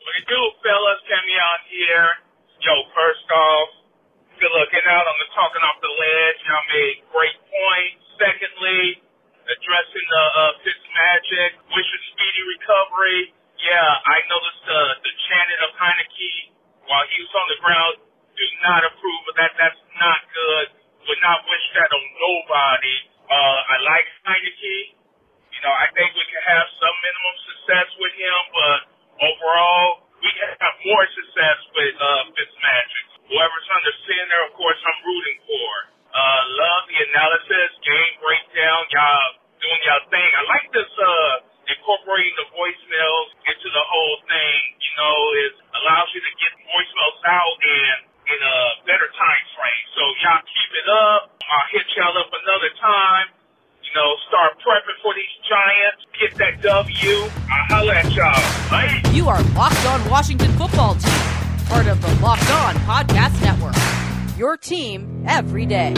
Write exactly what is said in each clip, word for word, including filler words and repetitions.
What it do, fellas? Cammy out here. Yo, first off, good looking out on the talking off the ledge. Y'all made great points. Secondly, addressing the uh, Fitzmagic, wishing speedy recovery. Yeah, I noticed uh, the chanting of Heineke while he was on the ground. Do not approve of that. That's not good. Would not wish that on nobody. Uh, I like Heineke. You know, I think we can have some minimum success with him, but overall, we can have more success with uh, Fitzmagic. Whoever's under center, of course, I'm rooting for. Uh, love the analysis, game breakdown, y'all doing y'all thing. I like this, uh, incorporating the voicemails into the whole thing. You know, it allows you to get voicemails out and in a better time frame. So y'all keep it up. I'll hit y'all up another time. You know, start prepping for these Giants. Get that W. I'll holler at y'all. Bye. You are Locked On Washington Football Team, part of the Locked On Podcast Network. Your team every day.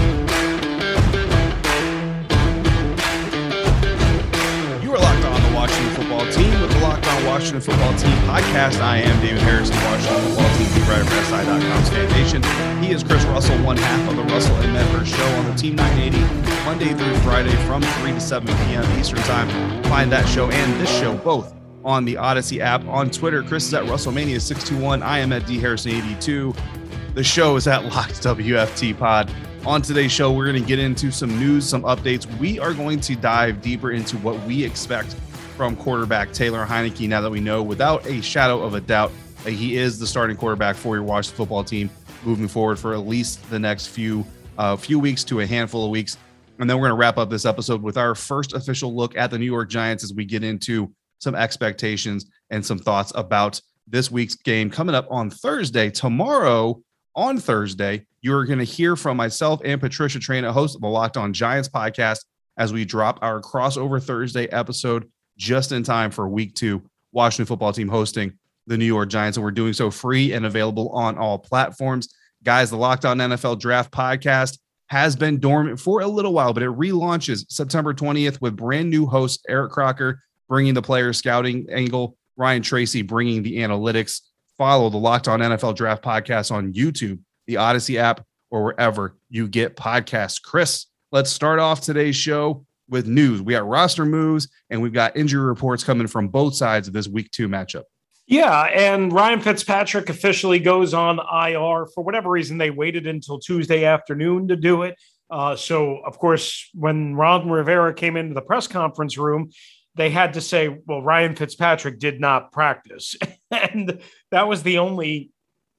You are Locked On the Washington Football Team with the Locked On Washington Football Team podcast. I am David Harrison, Washington Football Team beat writer for S I dot com's Fan Nation. He is Chris Russell, one half of the Russell and Medhurst show on the Team nine eighty, Monday through Friday from three to seven p.m. Eastern Time. Find that show and this show both on the Odyssey app. On Twitter, Chris is at Russellmania six two one. I am at D Harrison eighty-two. The show is at Locked W F T Pod. On today's show, we're going to get into some news, some updates. We are going to dive deeper into what we expect from quarterback Taylor Heineke now that we know without a shadow of a doubt that he is the starting quarterback for your Washington Football Team moving forward for at least the next few uh, few weeks to a handful of weeks. And then we're going to wrap up this episode with our first official look at the New York Giants as we get into some expectations and some thoughts about this week's game coming up on Thursday. Tomorrow, on Thursday, you're going to hear from myself and Patricia Traina, host of the Locked On Giants podcast, as we drop our crossover Thursday episode just in time for week two, Washington Football Team hosting the New York Giants. And we're doing so free and available on all platforms. Guys, the Locked On N F L Draft podcast has been dormant for a little while, but it relaunches September twentieth with brand new host Eric Crocker bringing the player scouting angle, Ryan Tracy bringing the analytics. Follow the Locked On N F L Draft podcast on YouTube, the Odyssey app, or wherever you get podcasts. Chris, let's start off today's show with news. We got roster moves and we've got injury reports coming from both sides of this week two matchup. Yeah, and Ryan Fitzpatrick officially goes on I R. For whatever reason, they waited until Tuesday afternoon to do it. Uh, so, of course, when Ron Rivera came into the press conference room, they had to say, well, Ryan Fitzpatrick did not practice. And that was the only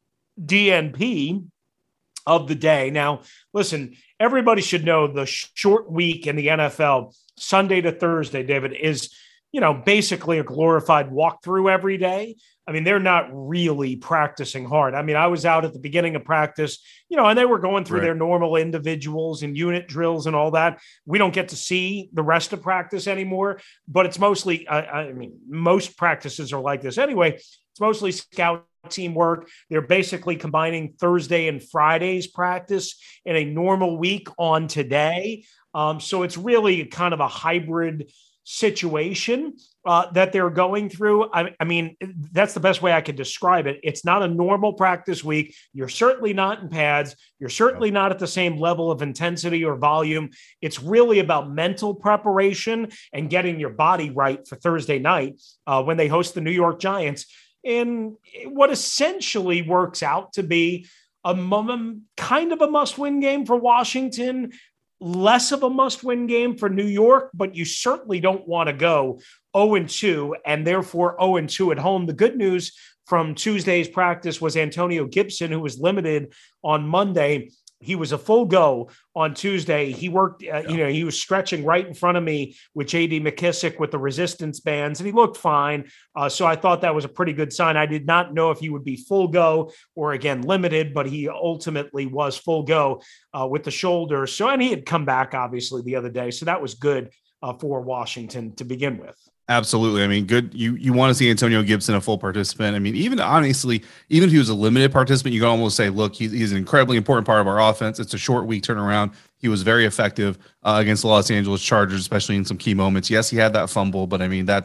D N P of the day. Now, listen, everybody should know the short week in the N F L, Sunday to Thursday, David, is, you know, basically a glorified walkthrough every day. I mean, they're not really practicing hard. I mean, I was out at the beginning of practice, you know, and they were going through right. their normal individuals and unit drills and all that. We don't get to see the rest of practice anymore, but it's mostly, I, I mean, most practices are like this anyway. It's mostly scout teamwork. They're basically combining Thursday and Friday's practice in a normal week on today. Um, so it's really kind of a hybrid situation uh, that they're going through. I, I mean, that's the best way I could describe it. It's not a normal practice week. You're certainly not in pads. You're certainly not at the same level of intensity or volume. It's really about mental preparation and getting your body right for Thursday night uh, when they host the New York Giants in what essentially works out to be a mum, kind of a must-win game for Washington, less of a must-win game for New York, but you certainly don't want to go oh and two and therefore oh and two at home. The good news from Tuesday's practice was Antonio Gibson, who was limited on Monday. He was a full go on Tuesday. He worked, uh, you know, he was stretching right in front of me with J D McKissick with the resistance bands, and he looked fine. Uh, so I thought that was a pretty good sign. I did not know if he would be full go or, again, limited, but he ultimately was full go uh, with the shoulder. So, and he had come back, obviously, the other day. So that was good uh, for Washington to begin with. Absolutely. I mean, good. You you want to see Antonio Gibson a full participant. I mean, even honestly, even if he was a limited participant, you can almost say, look, he's, he's an incredibly important part of our offense. It's a short week turnaround. He was very effective uh, against the Los Angeles Chargers, especially in some key moments. Yes, he had that fumble, but I mean, that's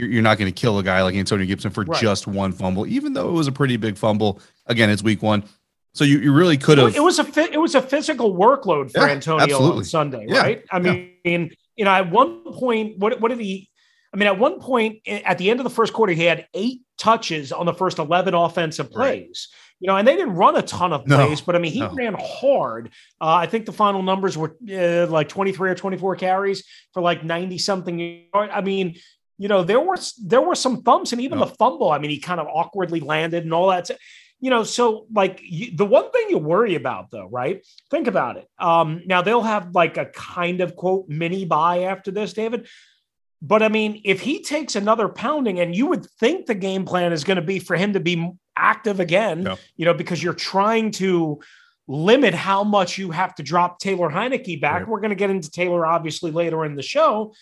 you're, you're not going to kill a guy like Antonio Gibson for right. just one fumble, even though it was a pretty big fumble. Again, it's week one. So you, you really could have. It was a it was a physical workload for yeah, Antonio absolutely. on Sunday, yeah, right? I yeah. mean, you know, at one point, what what did he? I mean, at one point at the end of the first quarter, he had eight touches on the first eleven offensive plays. Right. You know, and they didn't run a ton of plays, no, but I mean, he no. ran hard. Uh, I think the final numbers were uh, like twenty-three or twenty-four carries for like ninety something yards. I mean, you know, there were there were some thumps, and even no. the fumble. I mean, he kind of awkwardly landed and all that. You know, so like you, the one thing you worry about, though, right? Think about it. Um, now they'll have like a kind of quote mini bye after this, David. But I mean, if he takes another pounding, and you would think the game plan is going to be for him to be active again, no. you know, because you're trying to limit how much you have to drop Taylor Heinicke back. Right. We're going to get into Taylor obviously later in the show.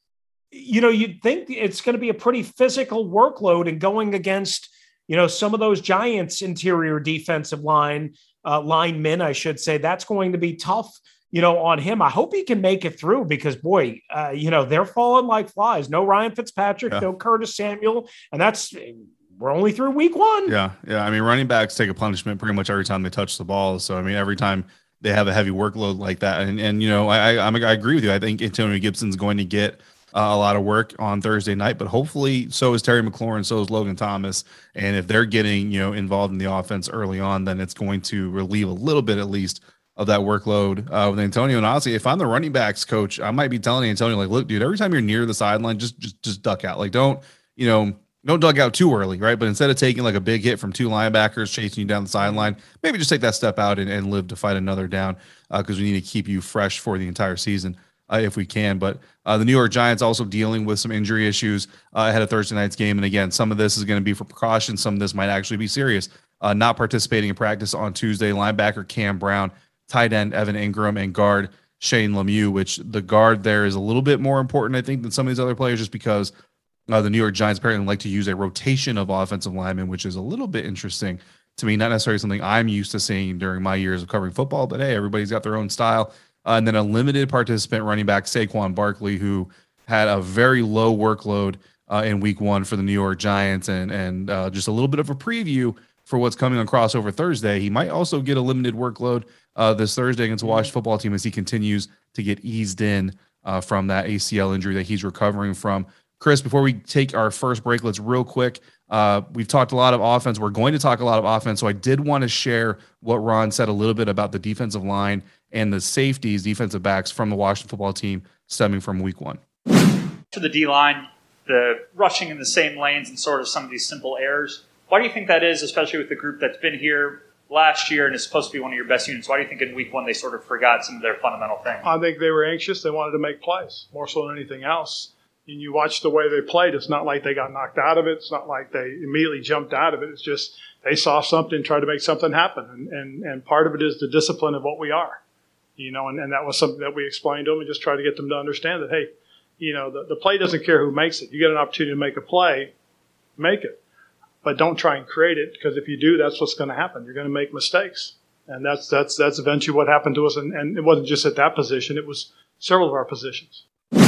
You know, you'd think it's going to be a pretty physical workload, and going against, you know, some of those Giants interior defensive line, uh, linemen, I should say, that's going to be tough, you know, on him. I hope he can make it through, because boy, uh, you know, they're falling like flies. No Ryan Fitzpatrick, yeah. no Curtis Samuel. And that's, we're only through week one. Yeah. Yeah. I mean, running backs take a punishment pretty much every time they touch the ball. So, I mean, every time they have a heavy workload like that. And, and, you know, I, I, I agree with you. I think Antonio Gibson's going to get Uh, a lot of work on Thursday night, but hopefully so is Terry McLaurin, so is Logan Thomas. And if they're getting, you know, involved in the offense early on, then it's going to relieve a little bit, at least, of that workload uh, with Antonio. And honestly, if I'm the running backs coach, I might be telling Antonio, like, look, dude, every time you're near the sideline, just, just, just duck out. Like, don't, you know, don't duck out too early, right? But instead of taking like a big hit from two linebackers chasing you down the sideline, maybe just take that step out and, and live to fight another down, because uh, we need to keep you fresh for the entire season. Uh, if we can. But uh, the New York Giants also dealing with some injury issues uh, ahead of Thursday night's game. And again, some of this is going to be for precaution. Some of this might actually be serious. Uh, not participating in practice on Tuesday, linebacker Cam Brown, tight end Evan Ingram, and guard Shane Lemieux, which the guard there is a little bit more important, I think, than some of these other players, just because uh, the New York Giants apparently like to use a rotation of offensive linemen, which is a little bit interesting to me. Not necessarily something I'm used to seeing during my years of covering football, but hey, everybody's got their own style. Uh, and then a limited participant running back, Saquon Barkley, who had a very low workload uh, in week one for the New York Giants. And and uh, just a little bit of a preview for what's coming on Crossover Thursday. He might also get a limited workload uh, this Thursday against the Washington football team as he continues to get eased in uh, from that A C L injury that he's recovering from. Chris, before we take our first break, let's real quick. Uh, we've talked a lot of offense. We're going to talk a lot of offense. So I did want to share what Ron said a little bit about the defensive line and the safeties, defensive backs from the Washington football team stemming from week one. For the D-line, the rushing in the same lanes and sort of some of these simple errors, why do you think that is, especially with the group that's been here last year and is supposed to be one of your best units? Why do you think in week one they sort of forgot some of their fundamental things? I think they were anxious. They wanted to make plays more so than anything else. And you watch the way they played, it's not like they got knocked out of it. It's not like they immediately jumped out of it. It's just they saw something, tried to make something happen. And, and, and part of it is the discipline of what we are. You know, and, and that was something that we explained to them and just tried to get them to understand that, hey, you know, the, the play doesn't care who makes it. You get an opportunity to make a play, make it. But don't try and create it, because if you do, that's what's going to happen. You're going to make mistakes. And that's that's that's eventually what happened to us. And, and it wasn't just at that position. It was several of our positions.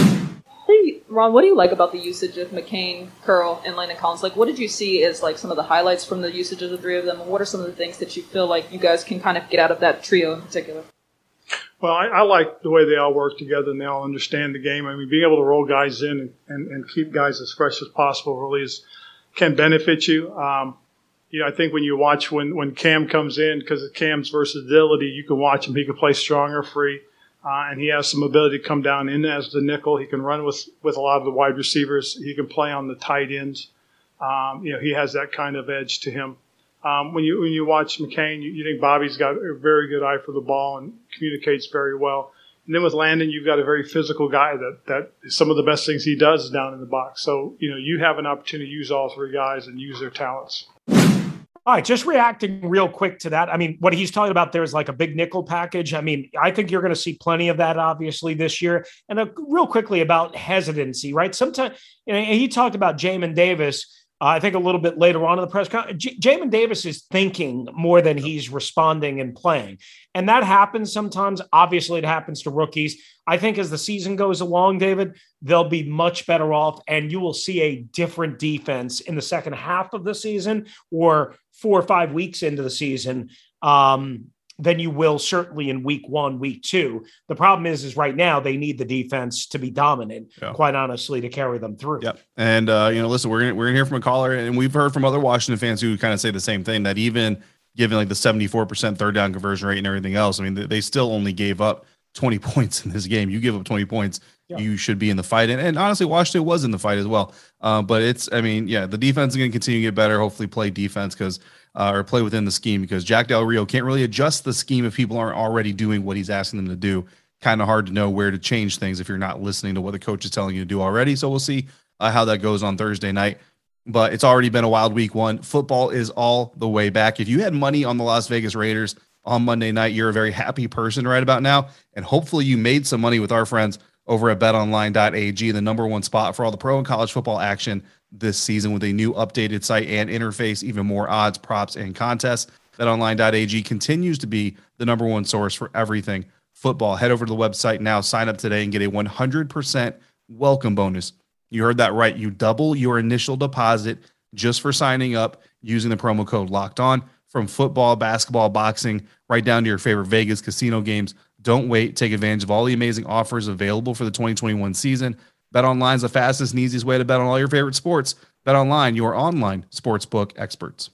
Hey, Ron, what do you like about the usage of McCain, Curl, and Landon Collins? Like, what did you see as, like, some of the highlights from the usage of the three of them? And what are some of the things that you feel like you guys can kind of get out of that trio in particular? Well, I, I like the way they all work together and they all understand the game. I mean, being able to roll guys in and, and, and keep guys as fresh as possible really is, can benefit you. Um, you know, I think when you watch when, when Cam comes in, because of Cam's versatility, you can watch him. He can play strong or free, uh, and he has some ability to come down in as the nickel. He can run with, with a lot of the wide receivers. He can play on the tight ends. Um, you know, he has that kind of edge to him. Um, when you when you watch McCain, you, you think Bobby's got a very good eye for the ball and communicates very well. And then with Landon, you've got a very physical guy that, that some of the best things he does is down in the box. So, you know, you have an opportunity to use all three guys and use their talents. All right, just reacting real quick to that. I mean, what he's talking about there is like a big nickel package. I mean, I think you're going to see plenty of that, obviously, this year. And uh, real quickly about hesitancy, right? Sometimes, you know, he talked about Jamin Davis Uh, I think a little bit later on in the press conference, J- Jamin Davis is thinking more than he's responding and playing. And that happens sometimes. Obviously, it happens to rookies. I think as the season goes along, David, they'll be much better off, and you will see a different defense in the second half of the season or four or five weeks into the season um, than you will certainly in week one, week two. The problem is, is right now they need the defense to be dominant, yeah. quite honestly, to carry them through. Yep. And, uh, you know, listen, we're going we're gonna hear from a caller, and we've heard from other Washington fans who kind of say the same thing, that even given like the seventy-four percent third down conversion rate and everything else, I mean, they, they still only gave up twenty points in this game. You give up twenty points, yeah. you should be in the fight. And, and honestly, Washington was in the fight as well. Uh, but it's, I mean, yeah, the defense is going to continue to get better, hopefully play defense because Uh, or play within the scheme, because Jack Del Rio can't really adjust the scheme if people aren't already doing what he's asking them to do. Kind of hard to know where to change things if you're not listening to what the coach is telling you to do already. So we'll see uh, how that goes on Thursday night. But it's already been a wild week one. Football is all the way back. If you had money on the Las Vegas Raiders on Monday night, you're a very happy person right about now. And hopefully you made some money with our friends over at bet online dot a g, the number one spot for all the pro and college football action this season, with a new updated site and interface, even more odds, props, and contests. bet online dot a g continues to be the number one source for everything football. Head over to the website now, sign up today, and get a one hundred percent welcome bonus. You heard that right. You double your initial deposit just for signing up using the promo code Locked On. From football, basketball, boxing, right down to your favorite Vegas casino games. Don't wait. Take advantage of all the amazing offers available for the twenty twenty-one season. BetOnline is the fastest and easiest way to bet on all your favorite sports. BetOnline, your online sportsbook experts.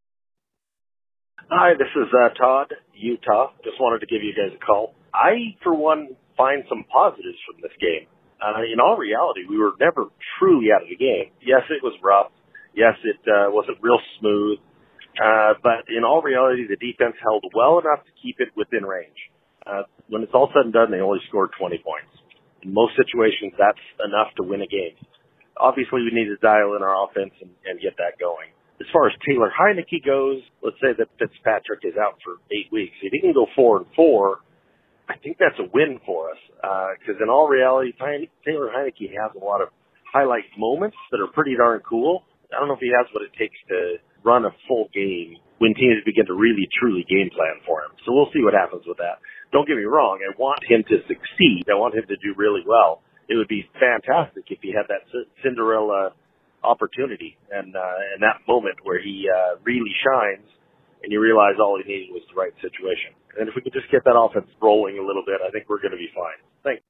Hi, this is uh, Todd, Utah. Just wanted to give you guys a call. I, for one, find some positives from this game. Uh, in all reality, we were never truly out of the game. Yes, it was rough. Yes, it uh, wasn't real smooth. Uh, but in all reality, the defense held well enough to keep it within range. Uh, when it's all said and done, they only scored twenty points. In most situations, that's enough to win a game. Obviously, we need to dial in our offense and, and get that going. As far as Taylor Heineke goes, let's say that Fitzpatrick is out for eight weeks. If he can go four and four, I think that's a win for us. Because uh, in all reality, Taylor Heineke has a lot of highlight moments that are pretty darn cool. I don't know if he has what it takes to run a full game when teams begin to really, truly game plan for him. So we'll see what happens with that. Don't get me wrong. I want him to succeed. I want him to do really well. It would be fantastic if he had that Cinderella opportunity and uh, and that moment where he uh, really shines and you realize all he needed was the right situation. And if we could just get that offense rolling a little bit, I think we're going to be fine. Thanks.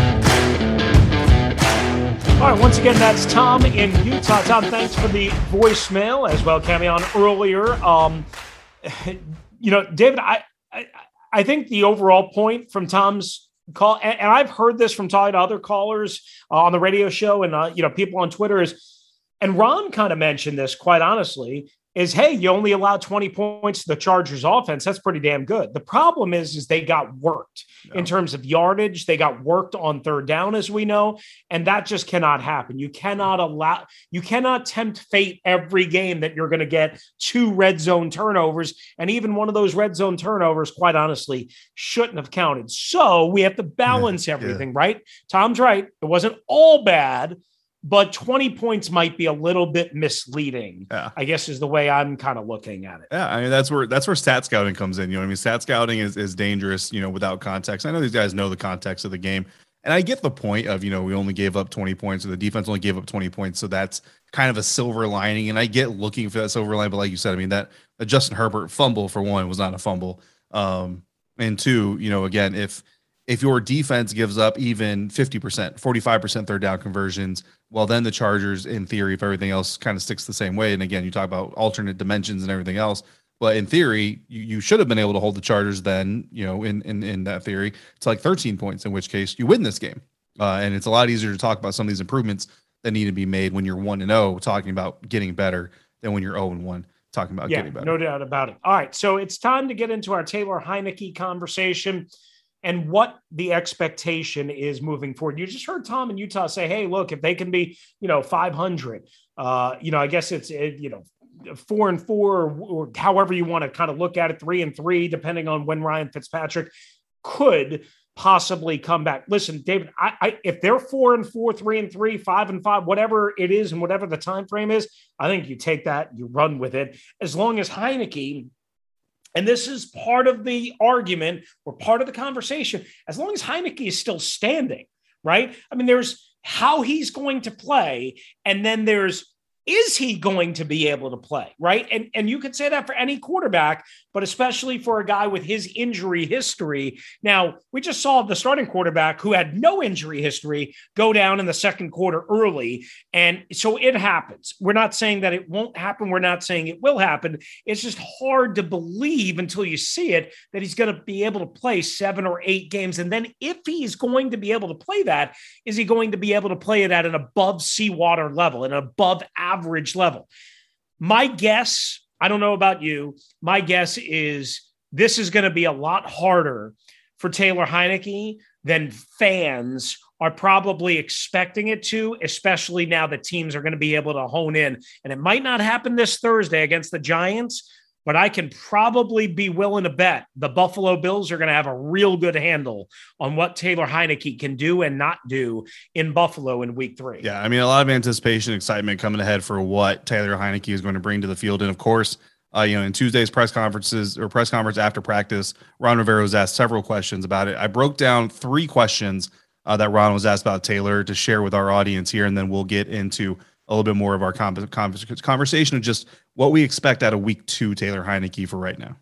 All right, once again, that's Tom in Utah. Tom, thanks for the voicemail as well, coming on earlier. Um, you know, David, I, I I think the overall point from Tom's call, and, and I've heard this from talking to other callers uh, on the radio show and, uh, you know, people on Twitter is, and Ron kind of mentioned this, quite honestly, is, hey, you only allow twenty points to the Chargers offense. That's pretty damn good. The problem is, is they got worked yeah. in terms of yardage. They got worked on third down, as we know, and that just cannot happen. You cannot allow, you cannot tempt fate every game that you're going to get two red zone turnovers. And even one of those red zone turnovers, quite honestly, shouldn't have counted. So we have to balance yeah. everything, yeah. right? Tom's right. It wasn't all bad, but twenty points might be a little bit misleading, yeah. I guess is the way I'm kind of looking at it. Yeah, I mean, that's where that's where stat scouting comes in. You know what I mean? Stat scouting is, is dangerous, you know, without context. I know these guys know the context of the game. And I get the point of, you know, we only gave up twenty points, or the defense only gave up twenty points. So that's kind of a silver lining. And I get looking for that silver lining. But like you said, I mean, that uh, Justin Herbert fumble, for one, was not a fumble. Um, and two, you know, again, if if your defense gives up even fifty percent, forty-five percent third down conversions, well, then the Chargers, in theory, if everything else kind of sticks the same way, and again, you talk about alternate dimensions and everything else, but in theory, you, you should have been able to hold the Chargers then, you know, in, in, in that theory, it's like thirteen points, in which case you win this game. Uh, and it's a lot easier to talk about some of these improvements that need to be made when you're one and oh, talking about getting better, than when you're oh and one, talking about yeah, getting better. No doubt about it. All right, so it's time to get into our Taylor Heineke conversation and what the expectation is moving forward. You just heard Tom in Utah say, hey, look, if they can be, you know, five hundred, uh, you know, I guess it's, it, you know, four and four, or, or however you want to kind of look at it, three and three, depending on when Ryan Fitzpatrick could possibly come back. Listen, David, I, I if they're four and four, three and three, five and five, whatever it is, and whatever the time frame is, I think you take that, you run with it. As long as Heinicke, and this is part of the argument or part of the conversation, as long as Heinicke is still standing, right? I mean, there's how he's going to play, and then there's is he going to be able to play, right? And, and you could say that for any quarterback, but especially for a guy with his injury history. Now, we just saw the starting quarterback who had no injury history go down in the second quarter early. And so it happens. We're not saying that it won't happen. We're not saying it will happen. It's just hard to believe until you see it that he's going to be able to play seven or eight games. And then if he's going to be able to play that, is he going to be able to play it at an above seawater level, an above average average level? My guess, I don't know about you, my guess is this is going to be a lot harder for Taylor Heinicke than fans are probably expecting it to, especially now that teams are going to be able to hone in. And it might not happen this Thursday against the Giants, but I can probably be willing to bet the Buffalo Bills are going to have a real good handle on what Taylor Heinicke can do and not do in Buffalo in week three. Yeah, I mean, a lot of anticipation, excitement coming ahead for what Taylor Heinicke is going to bring to the field. And, of course, uh, you know, in Tuesday's press conferences or press conference after practice, Ron Rivera was asked several questions about it. I broke down three questions uh, that Ron was asked about Taylor to share with our audience here, and then we'll get into a little bit more of our conversation of just what we expect out of week two Taylor Heinicke for right now.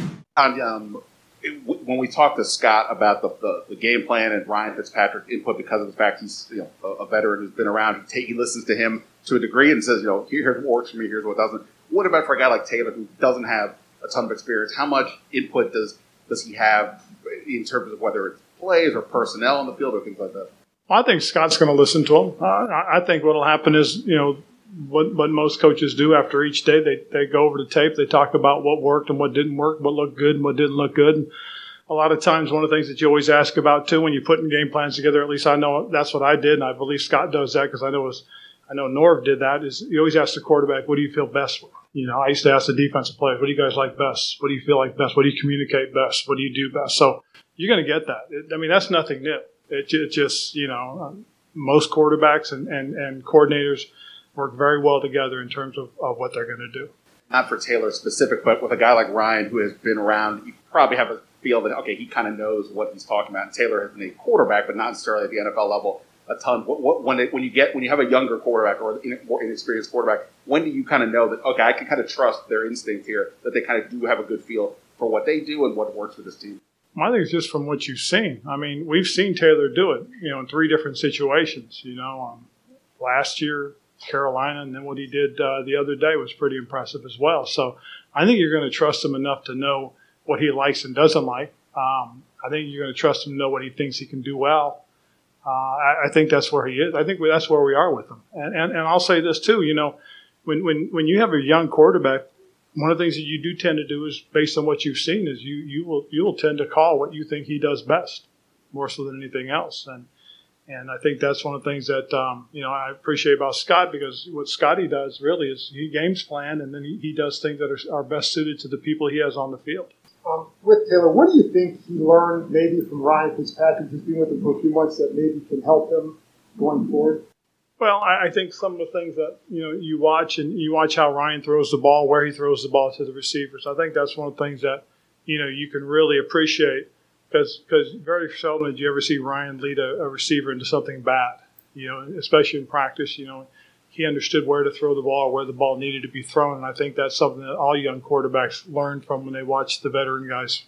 Um, it, when we talked to Scott about the, the, the game plan and Ryan Fitzpatrick's input, because of the fact he's you know a, a veteran who's been around, he, take, he listens to him to a degree and says, you know, here's what works for me, here's what doesn't. What about for a guy like Taylor who doesn't have a ton of experience? How much input does does he have in terms of whether it's plays or personnel on the field or things like that? I think Scott's going to listen to him. Uh, I think what will happen is, you know, what what most coaches do after each day, they, they go over the tape, they talk about what worked and what didn't work, what looked good and what didn't look good. And a lot of times one of the things that you always ask about, too, when you're putting game plans together, at least I know that's what I did, and I believe Scott does that because I know it was, I know Norv did that, is you always ask the quarterback, what do you feel best with? You know, I used to ask the defensive players, what do you guys like best? What do you feel like best? What do you communicate best? What do you do best? So you're going to get that. It, I mean, that's nothing new. It, it just, you know, um, most quarterbacks and, and, and coordinators work very well together in terms of, of what they're going to do. Not for Taylor specific, but with a guy like Ryan who has been around, you probably have a feel that, okay, he kind of knows what he's talking about. And Taylor has been a quarterback, but not necessarily at the N F L level a ton. What, what, when, it, when you get when you have a younger quarterback or a more inexperienced quarterback, when do you kind of know that, okay, I can kind of trust their instinct here, that they kind of do have a good feel for what they do and what works for this team? I think it's just from what you've seen. I mean, we've seen Taylor do it, you know, in three different situations. You know, um, last year, Carolina, and then what he did uh, the other day was pretty impressive as well. So I think you're going to trust him enough to know what he likes and doesn't like. Um, I think you're going to trust him to know what he thinks he can do well. Uh, I, I think that's where he is. I think that's where we are with him. And, and, and I'll say this, too. You know, when, when, when you have a young quarterback, one of the things that you do tend to do is, based on what you've seen, is you you will you will tend to call what you think he does best, more so than anything else. And and I think that's one of the things that um, you know I appreciate about Scott, because what Scotty does really is he games plan, and then he, he does things that are, are best suited to the people he has on the field. Um, with Taylor, what do you think he learned maybe from Ryan Fitzpatrick, who's been with him for a few months, that maybe can help him going forward? Well, I think some of the things that, you know, you watch and you watch how Ryan throws the ball, where he throws the ball to the receivers. I think that's one of the things that, you know, you can really appreciate, because because very seldom did you ever see Ryan lead a, a receiver into something bad, you know, especially in practice. You know, he understood where to throw the ball, where the ball needed to be thrown. And I think that's something that all young quarterbacks learn from when they watch the veteran guys.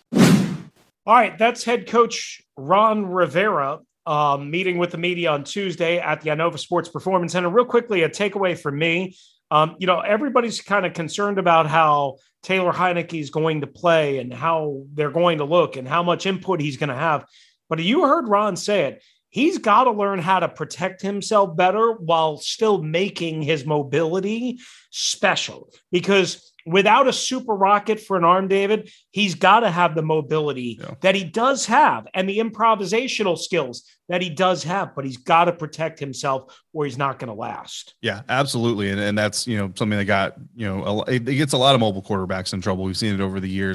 All right, that's head coach Ron Rivera. Um, meeting with the media on Tuesday at the Inova Sports Performance Center. Real quickly, a takeaway from me. Um, you know, everybody's kind of concerned about how Taylor Heinicke is going to play and how they're going to look and how much input he's going to have. But you heard Ron say it. He's got to learn how to protect himself better while still making his mobility special, because without a super rocket for an arm, David, he's got to have the mobility yeah. that he does have and the improvisational skills that he does have, but he's got to protect himself or he's not going to last. Yeah, absolutely. And and that's, you know, something that got, you know, a, it gets a lot of mobile quarterbacks in trouble. We've seen it over the years.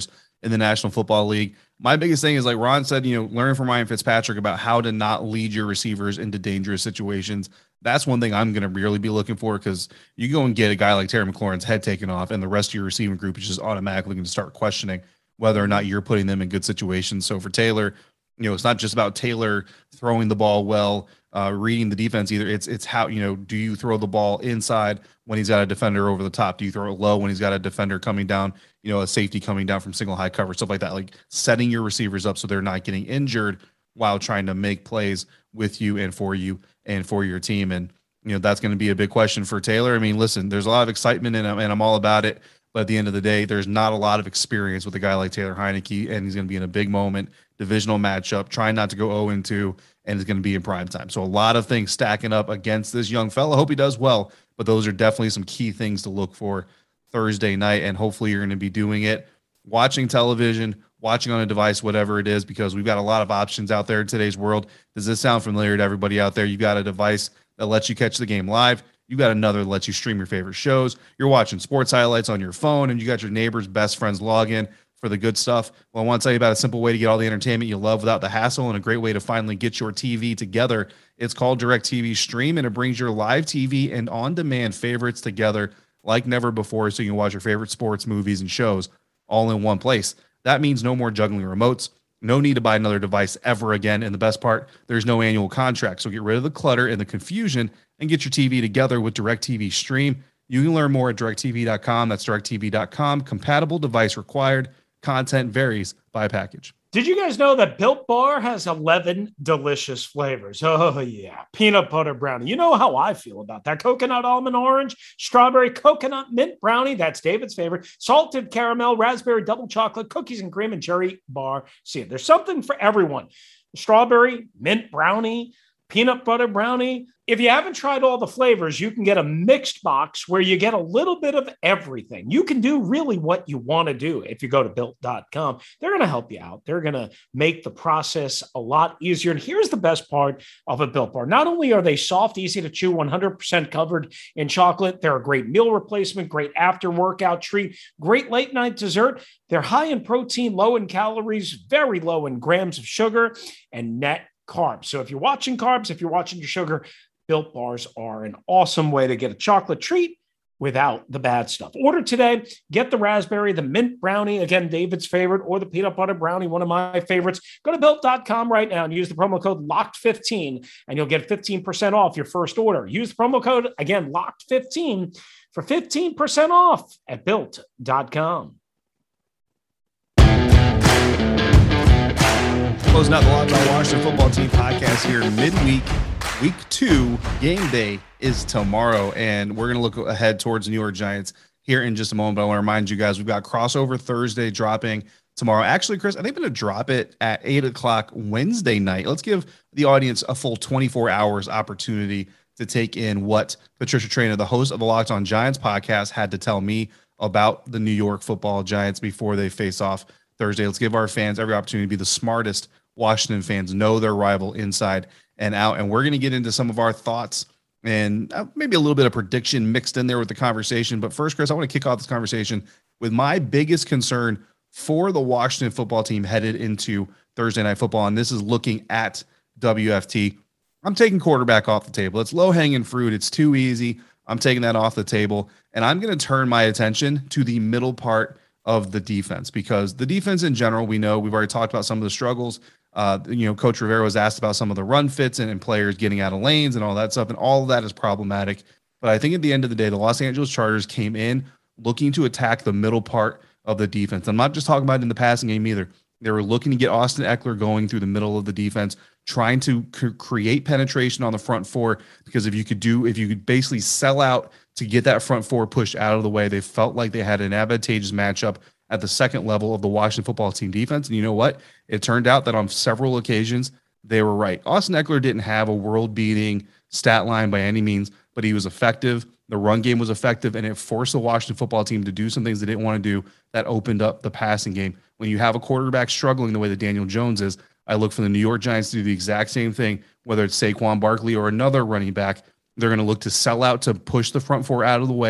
in the National Football League. My biggest thing is, like Ron said, you know, learn from Ryan Fitzpatrick about how to not lead your receivers into dangerous situations. That's one thing I'm going to really be looking for, because you go and get a guy like Terry McLaurin's head taken off, and the rest of your receiving group is just automatically going to start questioning whether or not you're putting them in good situations. So for Taylor, you know, it's not just about Taylor throwing the ball well, uh, reading the defense either. It's it's how, you know, do you throw the ball inside when he's got a defender over the top? Do you throw it low when he's got a defender coming down, you know, a safety coming down from single high cover, stuff like that, like setting your receivers up so they're not getting injured while trying to make plays with you and for you and for your team. And, you know, that's going to be a big question for Taylor. I mean, listen, there's a lot of excitement and I'm, and I'm all about it. But at the end of the day, there's not a lot of experience with a guy like Taylor Heinicke, and he's going to be in a big moment, divisional matchup, trying not to go oh and two, and it's going to be in prime time. So a lot of things stacking up against this young fella. Hope he does well, but those are definitely some key things to look for Thursday night, and hopefully you're going to be doing it, watching television, watching on a device, whatever it is, because we've got a lot of options out there in today's world. Does this sound familiar to everybody out there? You've got a device that lets you catch the game live. You got another that lets you stream your favorite shows. You're watching sports highlights on your phone, and you got your neighbor's best friend's login for the good stuff. Well, I want to tell you about a simple way to get all the entertainment you love without the hassle, and a great way to finally get your T V together. It's called DirecTV Stream, and it brings your live T V and on-demand favorites together like never before, so you can watch your favorite sports, movies, and shows all in one place. That means no more juggling remotes. No need to buy another device ever again. And the best part, there's no annual contract. So get rid of the clutter and the confusion and get your T V together with DirecTV Stream. You can learn more at direct T V dot com. That's direct T V dot com. Compatible device required. Content varies by package. Did you guys know that Built Bar has eleven delicious flavors? Oh, yeah. Peanut butter brownie. You know how I feel about that. Coconut almond orange, strawberry coconut mint brownie. That's David's favorite. Salted caramel, raspberry double chocolate, cookies and cream, and cherry bar. See, there's something for everyone. Strawberry, mint brownie, peanut butter brownie. If you haven't tried all the flavors, you can get a mixed box where you get a little bit of everything. You can do really what you want to do if you go to built dot com. They're going to help you out. They're going to make the process a lot easier. And here's the best part of a Built Bar. Not only are they soft, easy to chew, one hundred percent covered in chocolate, they're a great meal replacement, great after workout treat, great late night dessert. They're high in protein, low in calories, very low in grams of sugar, and net carbs. So if you're watching carbs, if you're watching your sugar, Built Bars are an awesome way to get a chocolate treat without the bad stuff. Order today. Get the raspberry, the mint brownie, again, David's favorite, or the peanut butter brownie, one of my favorites. Go to built dot com right now and use the promo code locked fifteen, and you'll get fifteen percent off your first order. Use the promo code, again, locked fifteen, for fifteen percent off at built dot com. Closing out the Locked On Washington Football Team podcast here midweek. Week two game day is tomorrow, and we're going to look ahead towards the New York Giants here in just a moment. But I want to remind you guys, we've got Crossover Thursday dropping tomorrow. Actually, Chris, I think I'm going to drop it at eight o'clock Wednesday night. Let's give the audience a full twenty-four hours opportunity to take in what Patricia Traina, the host of the Locked On Giants podcast, had to tell me about the New York Football Giants before they face off Thursday. Let's give our fans every opportunity to be the smartest Washington fans, know their rival inside and out. And we're going to get into some of our thoughts and maybe a little bit of prediction mixed in there with the conversation. But first, Chris, I want to kick off this conversation with my biggest concern for the Washington football team headed into Thursday Night Football. And this is looking at W F T. I'm taking quarterback off the table. It's low-hanging fruit. It's too easy. I'm taking that off the table. And I'm going to turn my attention to the middle part of the defense, because the defense in general, we know, we've already talked about some of the struggles. Uh, you know, Coach Rivera was asked about some of the run fits and, and players getting out of lanes and all that stuff, and all of that is problematic. But I think at the end of the day, the Los Angeles Chargers came in looking to attack the middle part of the defense. I'm not just talking about it in the passing game either. They were looking to get Austin Eckler going through the middle of the defense, trying to c- create penetration on the front four, because if you could do, if you could basically sell out to get that front four pushed out of the way, they felt like they had an advantageous matchup at the second level of the Washington football team defense. And you know what? It turned out that on several occasions, they were right. Austin Eckler didn't have a world-beating stat line by any means, but he was effective. The run game was effective, and it forced the Washington football team to do some things they didn't want to do that opened up the passing game. When you have a quarterback struggling the way that Daniel Jones is, I look for the New York Giants to do the exact same thing, whether it's Saquon Barkley or another running back. They're going to look to sell out to push the front four out of the way,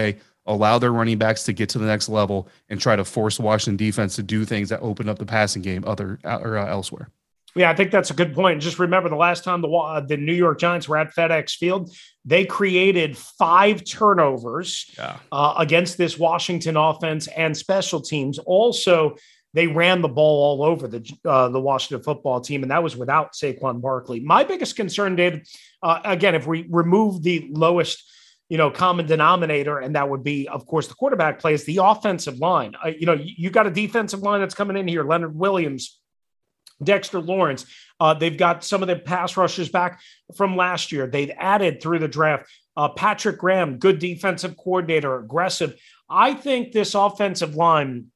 allow their running backs to get to the next level, and try to force Washington defense to do things that open up the passing game other or uh, elsewhere. Yeah, I think that's a good point. Just remember the last time the uh, the New York Giants were at FedEx Field, they created five turnovers yeah. uh, against this Washington offense and special teams. Also, they ran the ball all over the uh, the Washington football team, and that was without Saquon Barkley. My biggest concern, David, uh, again, if we remove the lowest, you know, common denominator, and that would be, of course, the quarterback play, is the offensive line. Uh, you know, you, you got a defensive line that's coming in here, Leonard Williams, Dexter Lawrence. Uh, they've got some of the pass rushers back from last year. They've added through the draft uh, Patrick Graham, good defensive coordinator, aggressive. I think this offensive line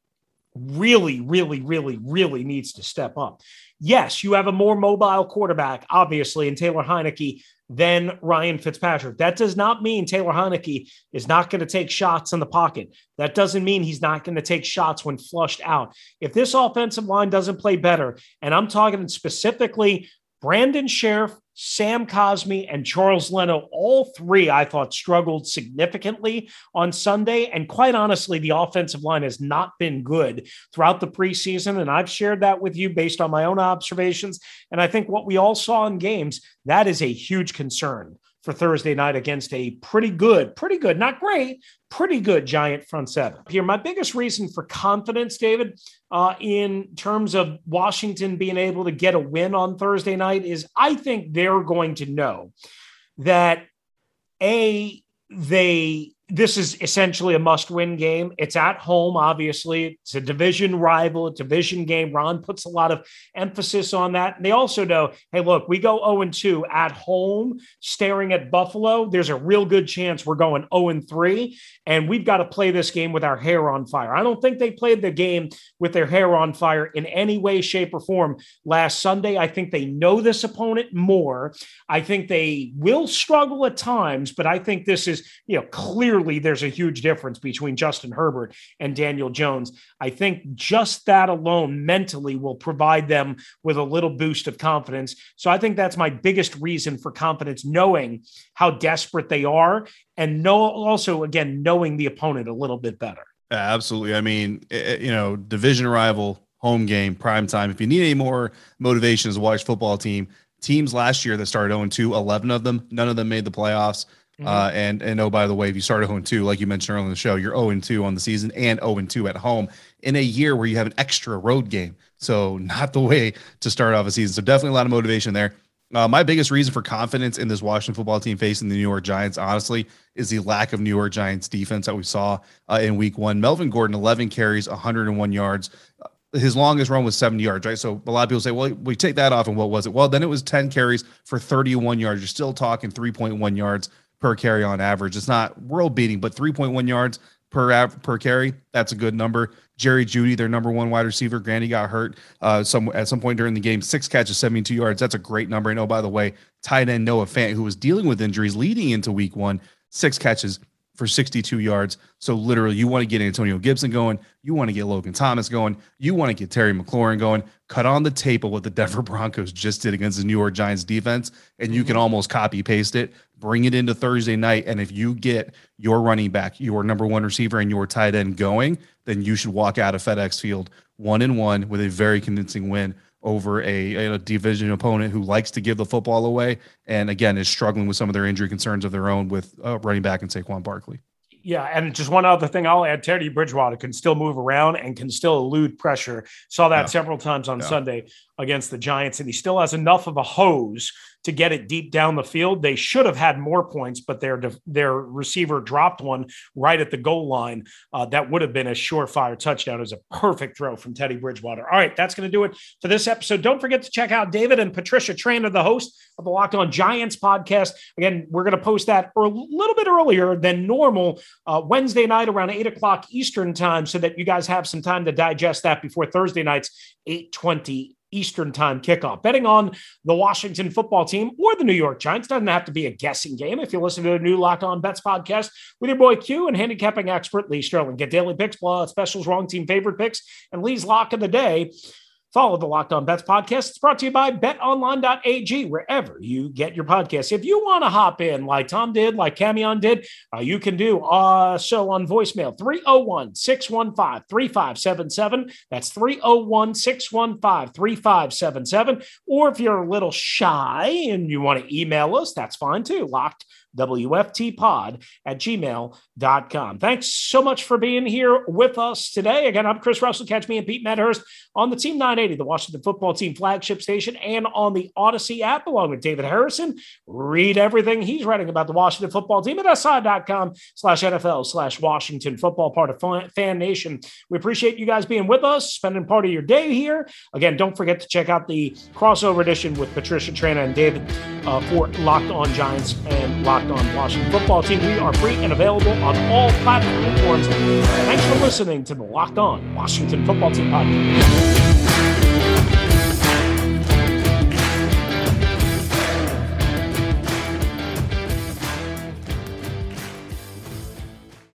really, really, really, really needs to step up. Yes, you have a more mobile quarterback, obviously, in Taylor Heinicke than Ryan Fitzpatrick. That does not mean Taylor Heinicke is not going to take shots in the pocket. That doesn't mean he's not going to take shots when flushed out. If this offensive line doesn't play better, and I'm talking specifically Brandon Sheriff, Sam Cosmi, and Charles Leno, all three I thought struggled significantly on Sunday. And quite honestly, the offensive line has not been good throughout the preseason. And I've shared that with you based on my own observations. And I think what we all saw in games, that is a huge concern for Thursday night against a pretty good, pretty good, not great, pretty good Giant front seven. Here, my biggest reason for confidence, David, uh, in terms of Washington being able to get a win on Thursday night is I think they're going to know that, A, they this is essentially a must-win game. It's at home, obviously. It's a division rival, a division game. Ron puts a lot of emphasis on that. And they also know, hey, look, we go oh and two at home, staring at Buffalo. There's a real good chance we're going oh and three, and we've got to play this game with our hair on fire. I don't think they played the game with their hair on fire in any way, shape, or form last Sunday. I think they know this opponent more. I think they will struggle at times, but I think this is, you know, clearly there's a huge difference between Justin Herbert and Daniel Jones. I think just that alone mentally will provide them with a little boost of confidence. So I think that's my biggest reason for confidence, knowing how desperate they are and know also, again, knowing the opponent a little bit better. Absolutely. I mean, it, you know, division rival, home game, prime time. If you need any more motivation as a watch football team, teams last year that started oh and two, eleven of them, none of them made the playoffs. Mm-hmm. Uh, and, and oh, by the way, if you started oh and two, like you mentioned earlier in the show, you're oh and two on the season and oh and two at home in a year where you have an extra road game. So not the way to start off a season. So definitely a lot of motivation there. Uh, my biggest reason for confidence in this Washington football team facing the New York Giants, honestly, is the lack of New York Giants defense that we saw uh, in week one. Melvin Gordon, eleven carries, one hundred one yards. Uh, his longest run was seventy yards, right? So a lot of people say, well, we take that off, and what was it? Well, then it was ten carries for thirty-one yards. You're still talking three point one yards per carry on average. It's not world beating, but three point one yards per av- per carry, that's a good number. Jerry Jeudy, their number one wide receiver, Grandy got hurt uh, some at some point during the game. Six catches, seventy-two yards. That's a great number. And oh, by the way, tight end Noah Fant, who was dealing with injuries leading into week one, six catches for sixty-two yards. So literally, you want to get Antonio Gibson going. You want to get Logan Thomas going. You want to get Terry McLaurin going. Cut on the tape of what the Denver Broncos just did against the New York Giants defense, and you can almost copy paste it. Bring it into Thursday night, and if you get your running back, your number one receiver, and your tight end going, then you should walk out of FedEx Field one and one with a very convincing win over a, a division opponent who likes to give the football away, and again is struggling with some of their injury concerns of their own with uh, running back and Saquon Barkley. Yeah, and just one other thing I'll add, Teddy Bridgewater can still move around and can still elude pressure. Saw that yeah. several times on yeah. Sunday against the Giants, and he still has enough of a hose to get it deep down the field. They should have had more points, but their their receiver dropped one right at the goal line. Uh, that would have been a surefire touchdown. It was a perfect throw from Teddy Bridgewater. All right, that's going to do it for this episode. Don't forget to check out David and Patricia Traynor, the host of the Locked On Giants podcast. Again, we're going to post that a little bit earlier than normal uh, Wednesday night around eight o'clock Eastern time, so that you guys have some time to digest that before Thursday night's eight twenty Eastern time kickoff. Betting on the Washington football team or the New York Giants doesn't have to be a guessing game. If you listen to the new Locked On Bets podcast with your boy Q and handicapping expert Lee Sterling, get daily picks, blowout specials, wrong team favorite picks, and Lee's lock of the day follow the Locked On Bets podcast. It's brought to you by bet online dot a g, wherever you get your podcasts. If you want to hop in like Tom did, like Camion did, uh, you can do uh, so on voicemail, three oh one, six one five, three five seven seven. That's three oh one, six one five, three five seven seven. Or if you're a little shy and you want to email us, that's fine too. Locked W F T pod at gmail dot com. Thanks so much for being here with us today. Again, I'm Chris Russell. Catch me and Pete Medhurst on the Team nine eighty, the Washington Football Team flagship station, and on the Odyssey app, along with David Harrison. Read everything he's writing about the Washington Football Team at S I dot com slash N F L slash Washington Football, part of Fan Nation. We appreciate you guys being with us, spending part of your day here. Again, don't forget to check out the crossover edition with Patricia Trana and David uh, for Locked On Giants and Locked On Washington Football Team. We are free and available on all platforms. Thanks for listening to the Locked On Washington Football Team podcast.